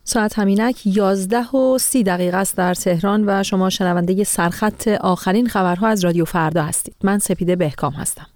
ساعت همینک 11:30 است در تهران و شما شنونده سرخط آخرین خبرها از رادیو فردا هستید. من سپیده بهکام هستم.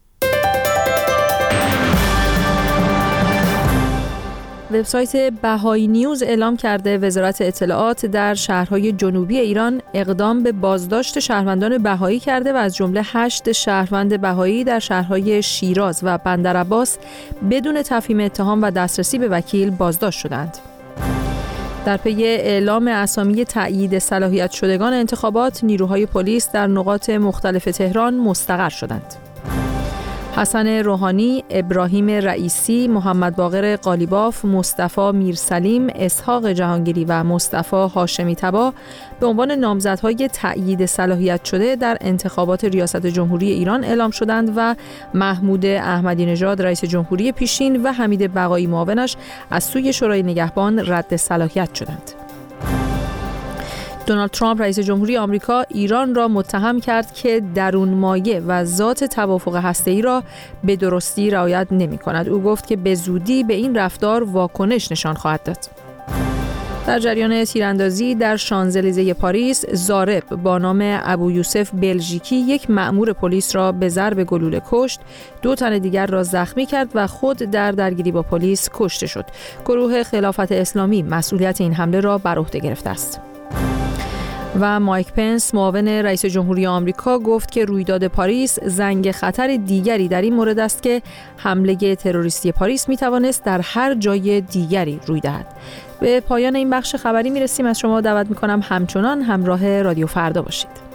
وبسایت بهایی نیوز اعلام کرده وزارت اطلاعات در شهرهای جنوبی ایران اقدام به بازداشت شهروندان بهایی کرده و از جمله 8 شهروند بهایی در شهرهای شیراز و بندرعباس بدون تفهیم اتهام و دسترسی به وکیل بازداشت شدند. در پی اعلام اسامی تأیید صلاحیت شدگان انتخابات، نیروهای پلیس در نقاط مختلف تهران مستقر شدند. حسن روحانی، ابراهیم رئیسی، محمد باقر قالیباف، مصطفی میرسلیم، اسحاق جهانگیری و مصطفی هاشمی طبا به عنوان نامزدهای تأیید صلاحیت شده در انتخابات ریاست جمهوری ایران اعلام شدند و محمود احمدی نژاد رئیس جمهوری پیشین و حمید بقایی معاونش از سوی شورای نگهبان رد صلاحیت شدند. دونالد ترامپ رئیس جمهوری آمریکا ایران را متهم کرد که درون مایه و ذات توافق هسته‌ای را به درستی رعایت نمی‌کند. او گفت که به زودی به این رفتار واکنش نشان خواهد داد. در جریان تیراندازی در شانزلیزه پاریس، ضارب با نام ابو یوسف بلژیکی یک مأمور پلیس را به ضرب گلوله کشت، 2 تن دیگر را زخمی کرد و خود در درگیری با پلیس کشته شد. گروه خلافت اسلامی مسئولیت این حمله را بر عهده گرفته است. و مایک پنس معاون رئیس جمهوری آمریکا گفت که رویداد پاریس زنگ خطر دیگری در این مورد است که حمله تروریستی پاریس میتوانست در هر جای دیگری روی دهد. به پایان این بخش خبری میرسیم. از شما دعوت میکنم همچنان همراه رادیو فردا باشید.